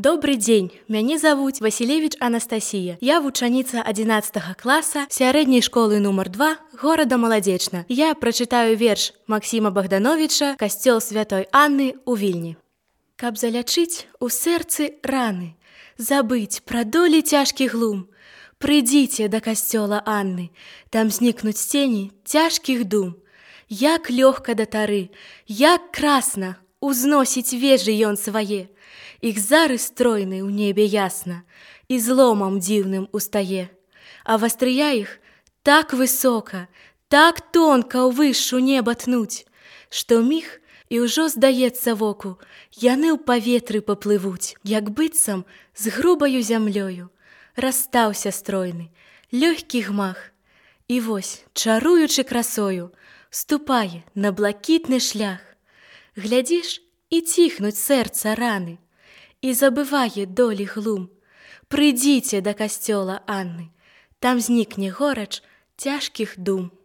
Добрый дзень, мяне завуць Васілевіч Анастасія. Я вучаніца 11 класа сярэдняй школы нумар 2 горада Маладзечна. Я прачытаю верш Максіма Богдановича «Касцёл святой Анны ў Вільні». Каб залячыць у сэрцы раны, забыць пра долі цяжкі глум, прыйдзіце да касцёла Анны, там знікнуць цені цяжкіх дум. Як лёгка да тары, як красна узносіць вежы ён свае, іх зары стройны ў небе ясна і зломам дзіўным устае. А вастрыя іх так высока, так тонка ўвышу неба тнуць, што міг і ўжо здаецца воку, яны ў паветры паплывуць, як быццам з грубаю зямлёю. Расстаўся стройны, лёгкі гмах, і вось, чаруючы красою, ступае на блакітны шлях. Глядзіш, і ціхнуць сэрца раны, і забывае долі глум. Прыйдзіце да касцёла Анны, там знікне горач цяжкіх дум.